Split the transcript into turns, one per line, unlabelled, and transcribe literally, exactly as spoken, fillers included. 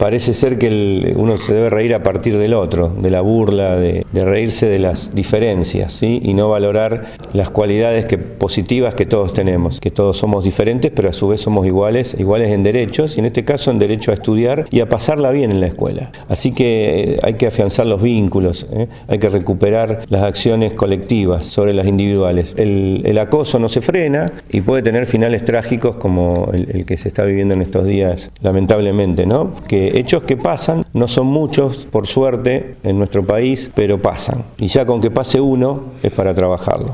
parece ser que el, uno se debe reír a partir del otro, de la burla, de, de reírse de las diferencias, ¿sí? Y no valorar las cualidades que, positivas que todos tenemos, que todos somos diferentes, pero a su vez somos iguales, iguales en derechos, y en este caso en derecho a estudiar y a pasarla bien en la escuela. Así que eh, hay que afianzar los vínculos, ¿eh? Hay que recuperar las acciones colectivas sobre las individuales. El, el acoso no se frena y puede tener finales trágicos como el, el que se está viviendo en estos días, lamentablemente, ¿no? Que hechos que pasan, no son muchos, por suerte, en nuestro país, pero pasan. Y ya con que pase uno es para trabajarlo.